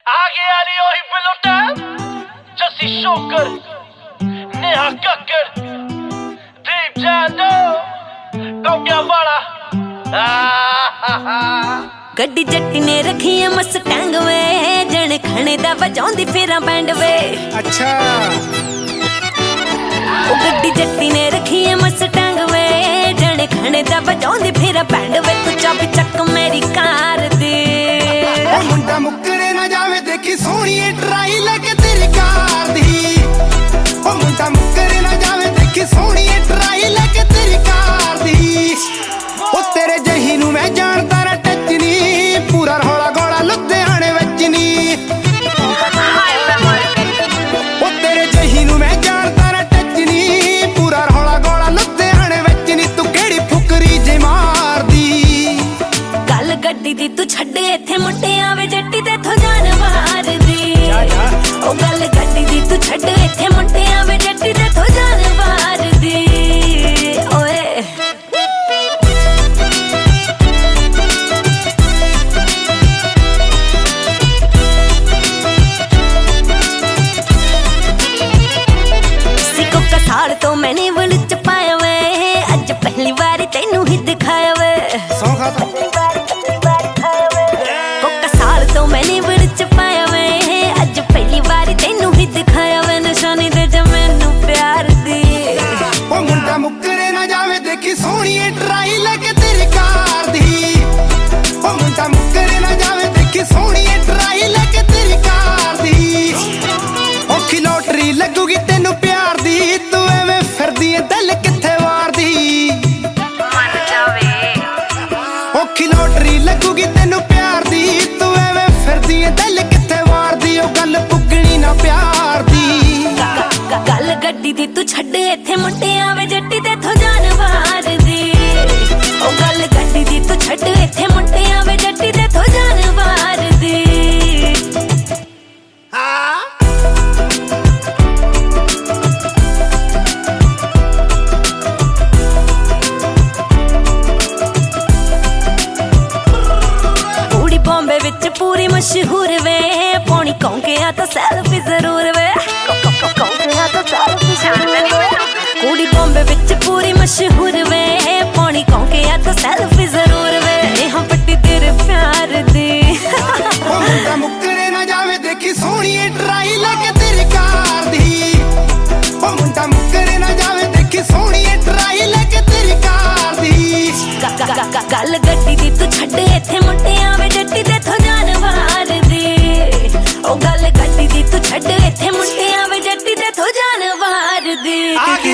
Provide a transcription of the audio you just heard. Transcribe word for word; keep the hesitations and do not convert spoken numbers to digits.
आगे आली ओही पिलोटा जसी शोकर नेहा कक्कर दीप जादव गौया वाला गड्डी जट्टी ने रखी है मस्टैंग वे जने खाने दा वजाउंदी फेरा बैंड वे। अच्छा ओ गड्डी जट्टी ने रखी है मस्टैंग वे जने खाने दा वजाउंदी फेरा बैंड वे। तू चाबी चक मेरी कार दे ओ मुंडा मुकरे ना जावे देखी सोहनी ट्राई लगे तेरी कार दी। ओ मुंडा मुकरे ना जावे देखी सोहनी ट्राई लगे तेरी कार दी। ओ तेरे जही नू मैं जानदा ना टचनी पूरा रोला गोला लुधियाने विच नी। ओ तेरे जही नू मैं जानदा ना टचनी पूरा रोला गोला लुधियाने विच नी। तू केड़ी फुकरी जे मारदी गल गड्डी दी तू छड्डे इत्थे मुंडियां वे जट्टी ते थो जान मार दी। ओ गल गड्डी दी तू छड्डे इत्थे मुंडियां वे जट्टी ते थो जान मार दी। ओए साल तो मैंने वल च पाया वे अज पहली बार तेनू ही दिखाया वे। कोका साल तो मैंने वल च पाया वे अज पहली बार तेनू ही दिखाया वे। निशानी दे जा मैनू प्यार दी। ओ मुंडा मुकरे ना जावे देखी सोहनी ट्राई लगे तेरी कार दी। ओ मुंडा मुकरे ना जावे देखी सोहनी ट्राई लगे तेरी कार दी। औखी लॉटरी लगूगी तेनू प्यार दी। तू एवें फिरदी ऐ दिल किथे वारदी मन जावे। औखी लॉटरी लगूगी तेनू प्यार दी। तू एवें फिरदी ऐ दिल किथे वारदी। ओ गल पुगणी ना प्यार दी। गल गड्डी दी तू छड्डे इत्थे मुंडियां वे जट्टी ते थो जान मार दी। ओ गल गड्डी दी तू छड्डे इत्थे मुंडियां वे जट्टी ते थो जान मार दी। बॉम्बे विच पूरी मशहूर वे पौनी कौंकिया तो सेल्फी जरूर वे। कौंकिया तो सेल्फी जरूर। कुड़ी बॉम्बे विच पूरी मशहूर वे पौनी कौंकिया तो सेल्फी जरूर वे। नेहा पट्टी तेरे प्यार दी। ओ मुंडा मुकरे ना जावे देखी सोहनी ट्राई लगे तेरी कार दी। ओ मुंडा मुकरे ना जावे देखी सोहनी ट्राई लगे तेरी कार दी। गल गड्डी दी तू छड्डे इत्थे मुंडियां वे जट्टी ते थो जान मार दी। ओ गल गड्डी दी तू छड्डे इत्थे मुंडियां वे जट्टी ते थो जान मार दी।